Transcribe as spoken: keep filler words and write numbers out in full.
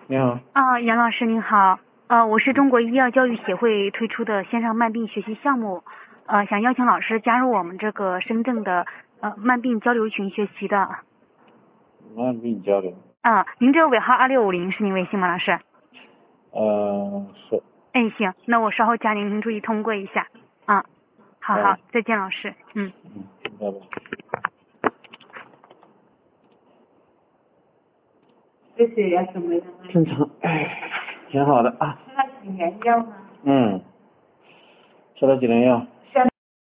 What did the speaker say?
你好。 啊，杨老师您好，呃，我是中国医药教育协会推出的线上慢病学习项目，呃，想邀请老师加入我们这个深圳的呃慢病交流群学习的。 慢病交流。 啊，您这个尾号二六五零是您微信吗，老师？ 呃，是。 哎，行，那我稍后加您，您注意通过一下。啊，好好， 嗯再见，老师。嗯。 嗯，拜拜。 这血压怎么样啊？ 正常，哎，挺好的啊。 吃了几年药吗？ 嗯，吃了几年药。